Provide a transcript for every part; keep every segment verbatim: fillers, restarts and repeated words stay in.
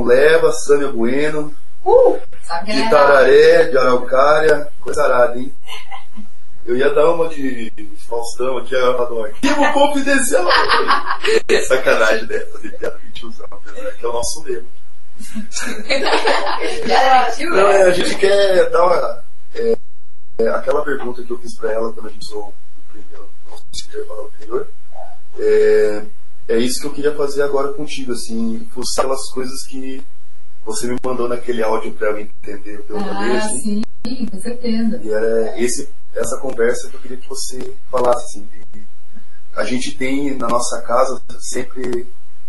Leva, Sâmia Bueno, Uh, sabe de Tararé, de Araucária, coisa arada, hein? Eu ia dar uma de Faustão aqui, ela falou, arquivo confidencial. Sacanagem, né? Fazer piada de tiozão, que é o nosso lema. Não, é, a gente quer dar uma... É, é, aquela pergunta que eu fiz pra ela quando a gente usou o primeiro, nosso intervalo anterior, é, é isso que eu queria fazer agora contigo, assim, fuçar aquelas coisas que você me mandou naquele áudio pra eu entender o teu rolê, Ah, assim. sim, com certeza. E era esse, essa conversa que eu queria que você falasse, assim, de, a gente tem na nossa casa sempre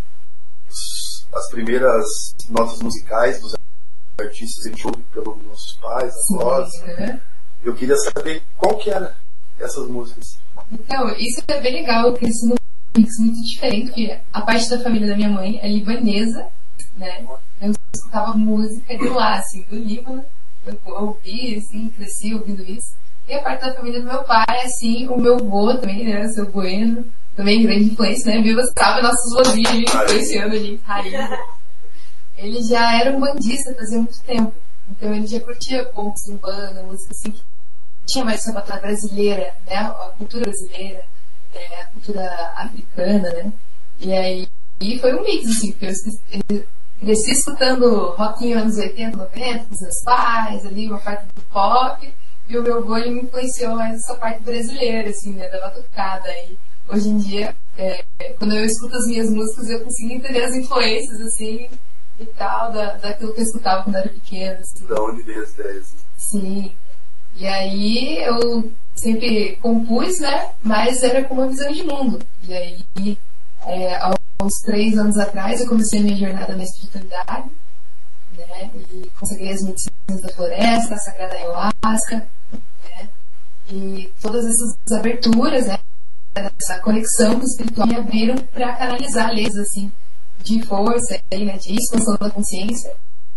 os, as primeiras notas musicais dos artistas, a gente ouve pelos nossos pais, avós. Uhum. Eu queria saber qual que era essas músicas. Então, isso é bem legal, eu cresci num mix muito diferente, porque a parte da família da minha mãe é libanesa, né? Eu escutava música de lá, assim, do Líbano. Eu ouvi, assim, cresci ouvindo isso. E a parte da família do meu pai, assim, o meu avô também, né? O seu Bueno, também grande influência, né? Viva, sabe, nossos vozinhos influenciando a gente, raiz. Ele já era um bandista fazia muito tempo. Então ele já curtia pontos em banda, música assim, que tinha mais essa batalha brasileira, né? A cultura brasileira, é, a cultura africana, né? E aí e foi um mix, assim, porque eu cresci escutando rockinho anos oitenta, noventa, com os meus pais, ali, uma parte do pop, e o meu avô ele me influenciou mais essa parte brasileira, assim, né? Da batucada. E hoje em dia, é, quando eu escuto as minhas músicas, eu consigo entender as influências, assim, e tal, da, daquilo que eu escutava quando eu era pequena. Assim. Da onde veio as ideias? Sim. E aí eu sempre compus, né? Mas era com uma visão de mundo. E aí, é, aos três anos atrás, eu comecei a minha jornada na espiritualidade, né? E consagrei as medicinas da floresta, a sagrada ayahuasca, né? E todas essas aberturas, né? Essa conexão espiritual me abriram para canalizar leis, assim, de força, né, de expansão da consciência.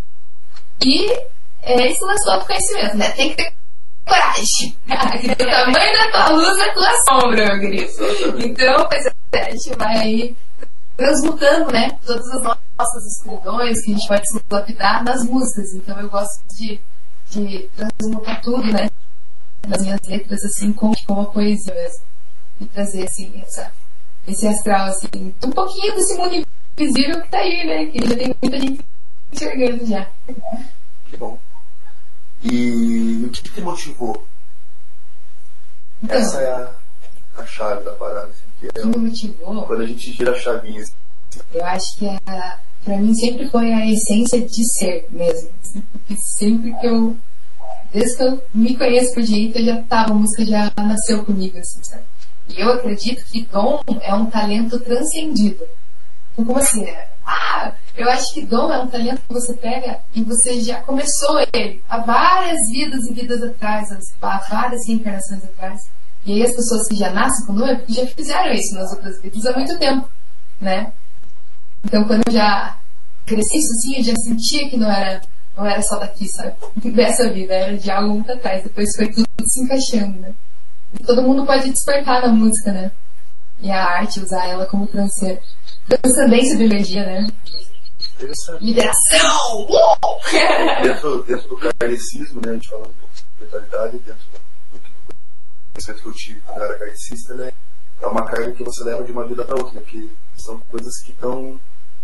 E é, esse lance do autoconhecimento, né? Tem que ter coragem. O tamanho da tua luz é a tua sombra, meu querido. Então, pois é, a gente vai aí transmutando, né? Todas as nossas escuridões que a gente pode se lapidar nas músicas. Então, eu gosto de, de transmutar tudo, né? Nas minhas letras, assim, com, com a poesia mesmo. E trazer, assim, essa, esse astral, assim, um pouquinho desse mundo invisível que tá aí, né? Que já tem muita gente enxergando já. Que bom. E o que te motivou? Então, essa é a, a chave da parada. Assim, que o é que me motivou? Quando a gente gira a chavinha. Assim. Eu acho que a, pra mim sempre foi a essência de ser mesmo. Assim, porque sempre que eu. Desde que eu me conheço por direito, eu já tava, a música já nasceu comigo, assim, sabe? E eu acredito que dom é um talento transcendido. Então, como assim, né? Ah, eu acho que dom é um talento que você pega e você já começou ele há várias vidas e vidas atrás, há várias reencarnações atrás. E aí as pessoas que já nascem com dom é porque já fizeram isso nas outras vidas há muito tempo, né? Então, quando eu já cresci isso assim, eu já sentia que não era, não era só daqui, sabe? Dessa vida, era de algo muito atrás. Depois foi tudo se encaixando, né? E todo mundo pode despertar na música, né? E a arte, usar ela como transcendência transcendência de energia, né? Liberação! dentro, dentro do kardecismo, né? A gente falando um pouco de espiritualidade, dentro do conhecimento que eu tive quando eu era kardecista, né? É uma carga que você leva de uma vida para outra, né? Que são coisas que estão.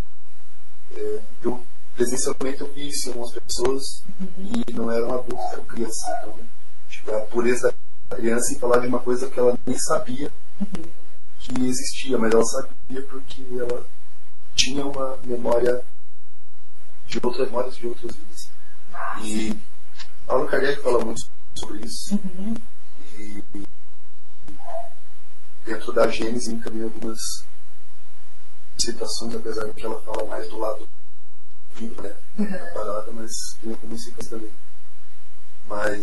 É, eu, presencialmente, eu vi isso em algumas pessoas uhum. e não eram adultos, eram crianças. Então, né? Tipo, a pureza da criança e falar de uma coisa que ela nem sabia. Uhum. que existia, mas ela sabia porque ela tinha uma memória de outras memórias de outras vidas. E Allan Kardec fala muito sobre isso. Uhum. E dentro da Gênese também algumas citações, apesar de que ela fala mais do lado vivo, né? Uhum. Da parada, mas tem algumas citações também. Mas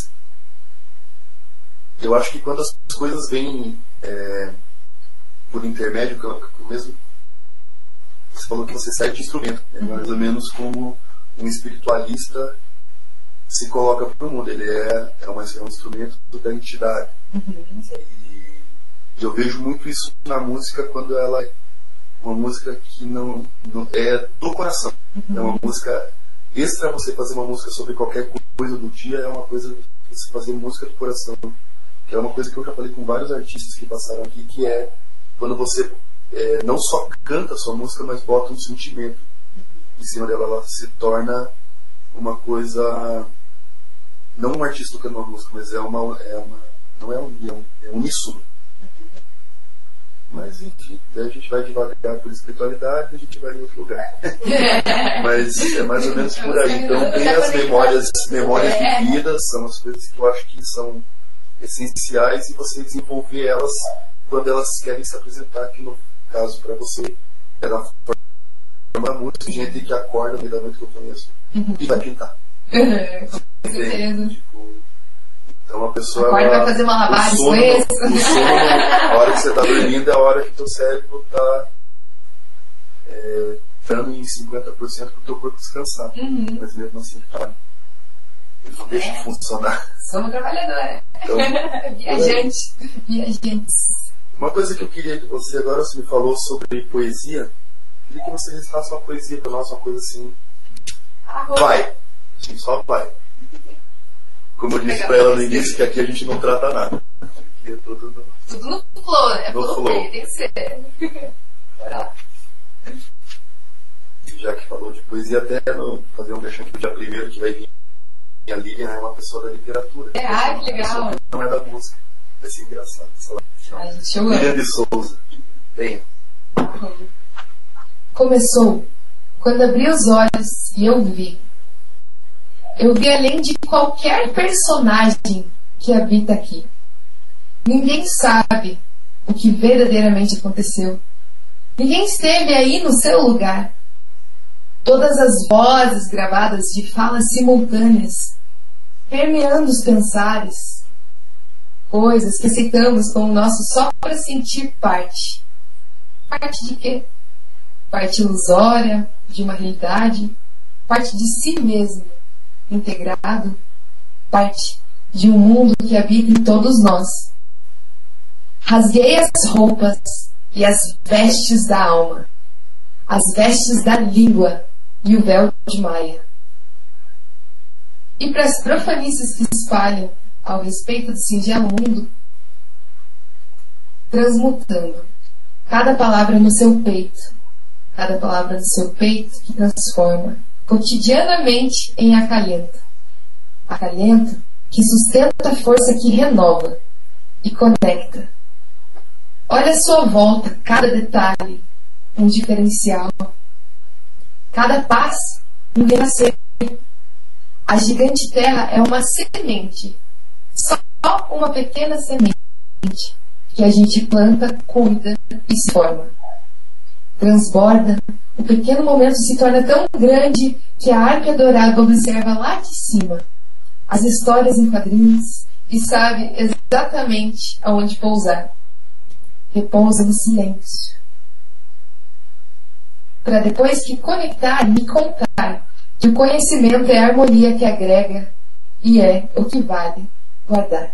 eu acho que quando as coisas vêm é, por intermédio, que eu mesmo você falou que você sai de instrumento, é mais ou menos como um espiritualista se coloca para o mundo. Ele é, é, uma, é um instrumento da entidade. Uhum. E eu vejo muito isso na música quando ela uma música que não, não é do coração. Uhum. É uma música extra. Você fazer uma música sobre qualquer coisa do dia é uma coisa, você fazer música do coração, que é uma coisa que eu já falei com vários artistas que passaram aqui, que é quando você é, não só canta a sua música, mas bota um sentimento em cima dela. Ela se torna uma coisa, não um artista tocando uma música, mas é uma, é uma não é um, é um, é um uníssono. Mas enfim, daí a gente vai devagar por espiritualidade e a gente vai em outro lugar. Mas é mais ou menos por aí. Então tem as memórias, memórias vividas, são as coisas que eu acho que são essenciais, e você desenvolver elas quando elas querem se apresentar, que no caso para você é da forma música, gente que acorda no meio da noite que eu conheço e vai pintar. Com certeza. Tipo, então a pessoa acorda, ela, vai fazer uma lavagem com isso. O sono, a hora que você está dormindo é a hora que teu cérebro está é, dando em cinquenta por cento para o teu corpo descansar. Uhum. Mas mesmo assim, cara, ele não deixa é. de funcionar. Somos trabalhadores. Então, viajante. Viajantes. Uma coisa que eu queria que você, agora você me falou sobre poesia, eu queria que você recitasse uma poesia para nós, uma coisa assim. Ah, vai! Sim, só vai. Como eu disse para ela no início, que aqui a gente não trata nada. Aqui é tudo no, tudo no flow, né? No flow. Tem que ser. Bora lá. Já que falou de poesia, até no, fazer um deixante do dia primeiro que vai vir. E a Lilian é uma pessoa da literatura. É, ah, que legal. Que não é da música. Vai ser engraçado. Ai, gente, eu Lilian de Souza. Venha. Começou quando abri os olhos e eu vi. Eu vi além de qualquer personagem que habita aqui. Ninguém sabe o que verdadeiramente aconteceu. Ninguém esteve aí no seu lugar. Todas as vozes gravadas de falas simultâneas, permeando os pensares, coisas que aceitamos como nosso só para sentir parte. Parte de quê? Parte ilusória de uma realidade, parte de si mesmo, integrado, parte de um mundo que habita em todos nós. Rasguei as roupas e as vestes da alma, as vestes da língua e o véu de Maia. E para as profanices que espalham ao respeito do singelo mundo, transmutando cada palavra no seu peito, cada palavra no seu peito que transforma cotidianamente em acalento. Acalento que sustenta a força que renova e conecta. Olha à sua volta, cada detalhe, um diferencial. Cada passo, um renascer. A gigante terra é uma semente. Só uma pequena semente que a gente planta, cuida e se forma. Transborda. O pequeno momento se torna tão grande que a árpia dourada observa lá de cima as histórias em quadrinhos e sabe exatamente aonde pousar. Repousa no silêncio. Para depois que conectar, me contar que o conhecimento é a harmonia que agrega e é o que vale guardar.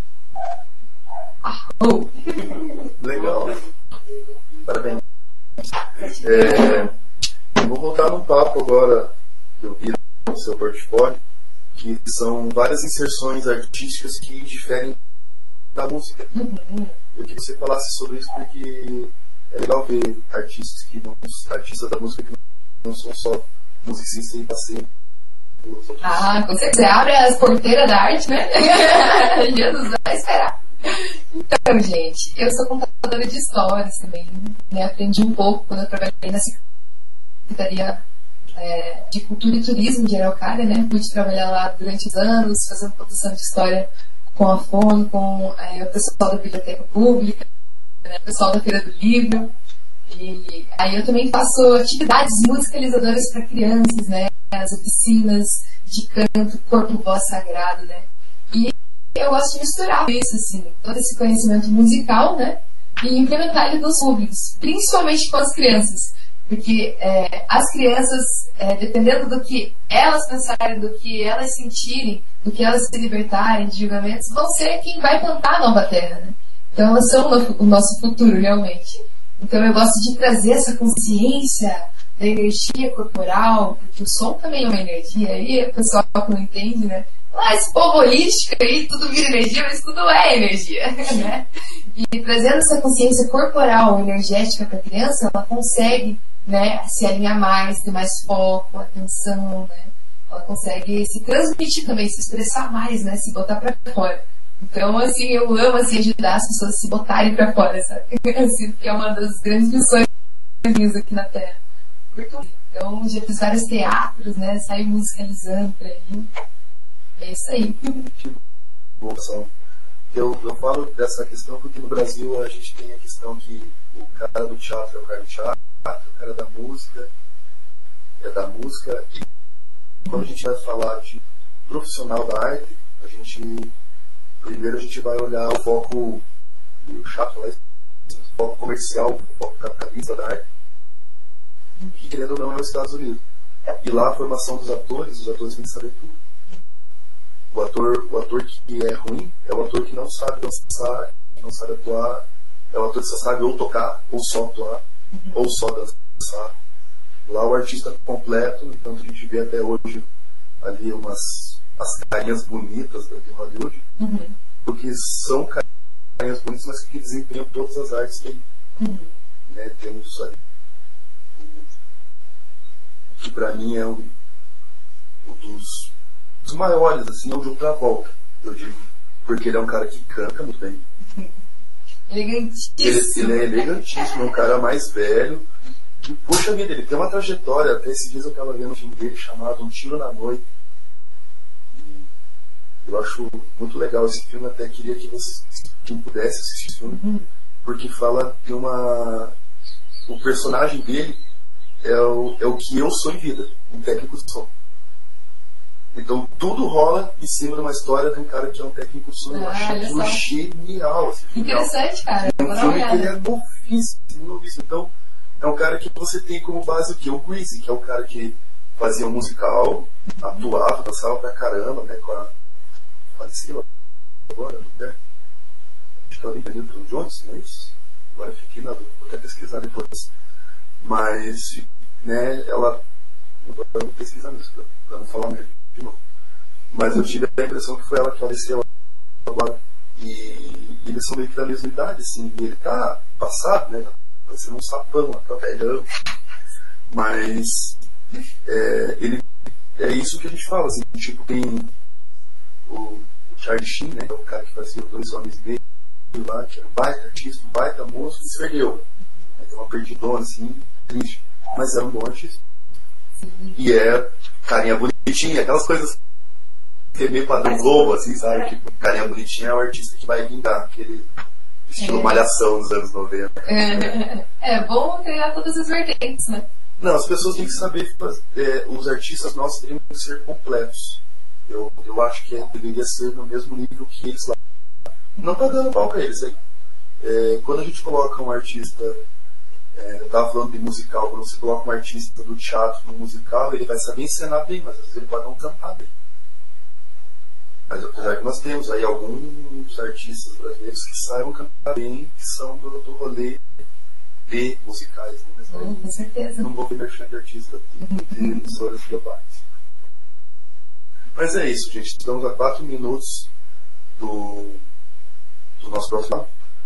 Ah, oh. Legal. Parabéns. É, vou voltar num papo agora que eu vi no seu portfólio, que são várias inserções artísticas que diferem da música. Uhum. Eu queria que você falasse sobre isso, porque é legal ver artistas que não, artistas da música que não são só musicistas e passeiam pelos outros. Ah, com certeza. Você abre as porteiras da arte, né? Jesus vai esperar. Então, gente, eu sou contadora de histórias também, né? Aprendi um pouco quando eu trabalhei na Secretaria é, de Cultura e Turismo de Araucária, né? Pude trabalhar lá durante os anos, fazendo produção de história com a FON, com é, o pessoal da Biblioteca Pública, né? O pessoal da Feira do Livro. E aí eu também faço atividades musicalizadoras para crianças, né? As oficinas de canto, corpo, voz sagrado, né? E eu gosto de misturar isso, assim, todo esse conhecimento musical, né? E implementar ele nos públicos, principalmente com as crianças. Porque é, as crianças, é, dependendo do que elas pensarem, do que elas sentirem, do que elas se libertarem de julgamentos, vão ser quem vai plantar a nova terra, né? Então elas são o nosso futuro, realmente. Então eu gosto de trazer essa consciência da energia corporal, porque o som também é uma energia, aí o pessoal que não entende, né? Ah, esse povo holístico aí, tudo vira energia, mas tudo é energia, né? E trazendo essa consciência corporal, energética para a criança, ela consegue, né, se alinhar mais, ter mais foco, atenção, né? Ela consegue se transmitir também, se expressar mais, né? Se botar para fora. Então, assim, eu amo, assim, ajudar as pessoas a se botarem para fora, sabe? Assim, porque é uma das grandes missões minhas aqui na Terra. Então, já fiz vários teatros, né? Saio musicalizando por aí. É isso aí. Boa ação. Eu, eu falo dessa questão porque no Brasil a gente tem a questão que o cara do teatro é o cara do teatro, o cara da música é da música. E quando a gente vai falar de profissional da arte, a gente primeiro a gente vai olhar o foco o chato lá, o foco comercial, o foco capitalista da arte, que querendo ou não é os Estados Unidos. E lá a formação dos atores, os atores têm que saber tudo. O ator, o ator que é ruim é o ator que não sabe dançar, que não sabe atuar, é o ator que só sabe ou tocar, ou só atuar, uhum. ou só dançar. Lá o artista completo, então a gente vê até hoje ali umas as carinhas bonitas de Hollywood, uhum. porque são carinhas bonitas, mas que desempenham todas as artes que uhum. né, temos ali. Que pra mim é um, um dos os maiores, assim, é o John Travolta, eu digo, porque ele é um cara que canta muito bem. Elegantíssimo. Ele, ele é elegantíssimo, é um cara mais velho. E, puxa vida, ele tem uma trajetória. Até esses dias eu estava vendo um filme dele chamado Um Tiro na Noite. E eu acho muito legal esse filme, até queria que você quem pudesse assistir esse filme, uhum. porque fala de uma. O personagem dele é o, é o que eu sou em vida, um técnico de som. Então tudo rola em cima de uma história de um cara que é um técnico de som. Eu acho aquilo genial. Assim, interessante, cara. É um filme que ele é novíssimo, novíssimo. Então é um cara que você tem como base o que? O Greasy, que é o cara que fazia um musical, atuava, dançava pra caramba, né? Com a. Faleceu agora, né? Acho que é o Newton Jones, não é isso? Agora eu fiquei na dúvida, vou até pesquisar depois. Mas, né, ela. Agora eu vou pesquisar nisso, pra, pra não falar mesmo de novo. Mas eu tive a impressão que foi ela que faleceu agora. E, e eles são meio que da mesma idade, assim. E ele tá passado, né? Parecendo um sapão, tá velhão. Mas é, ele, é isso que a gente fala, assim. Tipo, tem o, o Charlie Sheen, né? Que é o cara que fazia os Dois Homens e Meio lá, que era um baita artista, um baita moço, e se perdeu. Tem uma perdidona, assim, triste. Mas era um bom artista. E é carinha bonitinha, aquelas coisas que é meio padrão Globo, assim, sabe? Tipo, carinha bonitinha é o artista que vai vingar, aquele estilo é. Malhação dos anos noventa. É, é bom treinar todas as vertentes, né? Não, as pessoas têm que saber que é, os artistas nossos teriam que ser completos. Eu, eu acho que é, deveria ser no mesmo nível que eles lá. Não tá dando pau pra eles aí. É, quando a gente coloca um artista. É, eu estava falando de musical, quando você coloca um artista do teatro no musical, ele vai saber encenar bem, mas às vezes ele pode não cantar bem. Mas apesar que nós temos aí alguns artistas brasileiros que saibam cantar bem, que são do, do rolê de musicais, né? Mas, hum, com certeza. Não vou ver merchan de artista de emissoras globais. Mas é isso, gente. Estamos a quatro minutos do, do nosso próximo.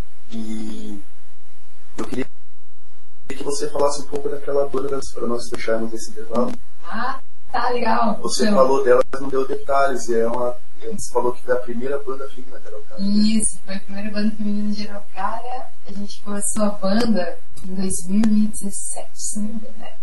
E eu queria que você falasse um pouco daquela banda para nós fecharmos esse intervalo. Ah, tá legal. Você então, falou dela, mas não deu detalhes. E é uma, você falou que foi a primeira banda feminina de Araucária. Isso, foi a primeira banda feminina de Araucária. A gente começou a banda em dois mil e dezessete, se não me engano, né?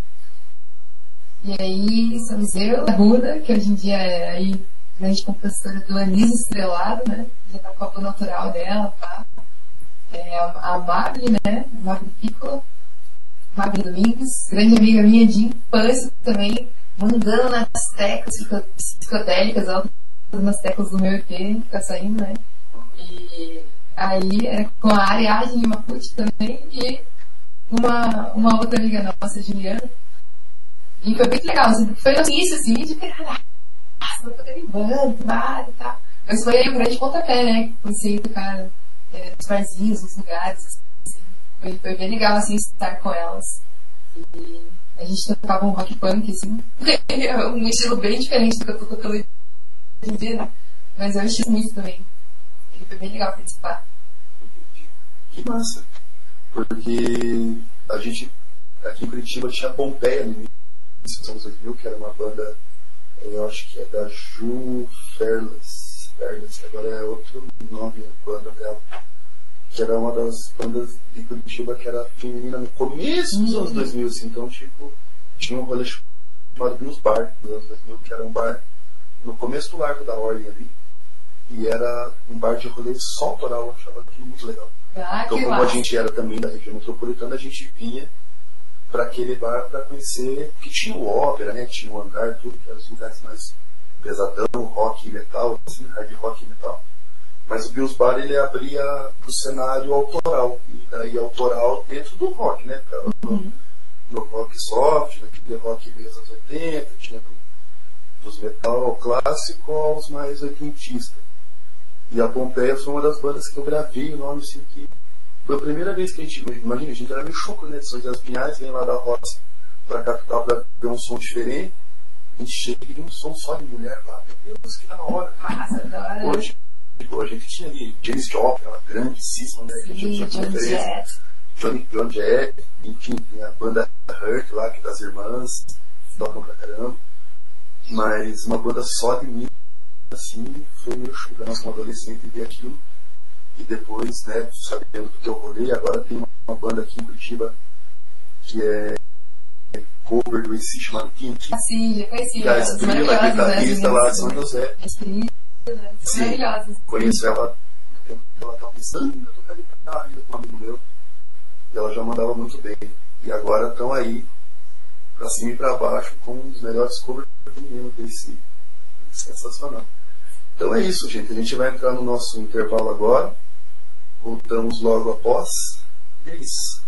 E aí, somos eu, a Ruda, que hoje em dia é aí grande compositora do Anis Estrelado, né? Já tá com a banda natural dela, tá? É a Magri, né? A Magri Piccolo. Magri Domingos, grande amiga minha de infância também, mandando nas teclas psicodélicas, ela nas teclas do meu E P que tá saindo, né? E aí era com a Ariadne Mapuche também e uma, uma outra amiga nossa, Juliana. E foi muito legal, assim, porque foi no início assim de pegar, nossa, vou poder ir em banda, bar e tal. Mas foi aí um grande pontapé, né? Que comecei a tocar é, nos barzinhos, nos lugares, assim. foi, foi bem legal, assim, estar com elas. E a gente tocava um rock punk, assim, um estilo bem diferente do que eu tô tocando hoje em dia, né? Mas eu achei muito também. E foi bem legal participar. Que massa! Porque a gente, aqui em Curitiba, tinha a Pompeia no início dos anos dois mil, que era uma banda, eu acho que é da Ju Ferlas, Ferlas, agora é outro nome a banda dela, que era uma das bandas de Curitiba que era feminina no começo dos anos dois mil, assim, então tipo, tinha um rolê chamado Blues Bar nos anos dois mil, que era um bar no começo do Largo da Ordem ali, e era um bar de rolê só autoral, eu achava aquilo muito legal. Ah, então, como massa. a gente era também da região metropolitana, a gente vinha para aquele bar para conhecer, que tinha o ópera, né? Tinha o hangar, tudo, que eram os lugares mais pesadão, rock e metal, assim, hard rock e metal. Mas o Blues Bar, ele abria o cenário autoral, e daí autoral dentro do rock, né? No, no rock soft, naquele rock dos anos oitenta, tinha do, dos metal clássico aos mais oitentistas. E a Pompeia foi uma das bandas que eu gravei o nome, assim, que foi a primeira vez que a gente, imagina, a gente era meio choco, né, de São José das Pinhais, vem lá da roça pra capital pra ver um som diferente, a gente chega e vê um som só de mulher, lá, meu Deus, que da hora. Nossa, da hora. Hoje, tipo, a gente tinha ali Janis Joplin, aquela grandíssima, né, que a gente tinha Johnny Jett. Johnny, Johnny Jett, enfim, tem a banda Hurt lá, que é das irmãs, tocam pra caramba, mas uma banda só de mim, assim, foi meio choque, nós como adolescente ver aquilo. E depois, né, sabendo do que eu rolei, agora tem uma, uma banda aqui em Curitiba que é cover do A C chamado T N T. Ah, sim, já conheci. A Estrela, a guitarrista lá de São José. Estrela, Sim, maravilhosas. conheço ela, ela estava pensando em tocar guitarra ainda com um amigo meu. E ela já mandava muito bem. E agora estão aí, pra cima e pra baixo, com um dos melhores covers do menino desse. Sensacional. Então é isso, gente. A gente vai entrar no nosso intervalo agora. Voltamos logo após. E é isso.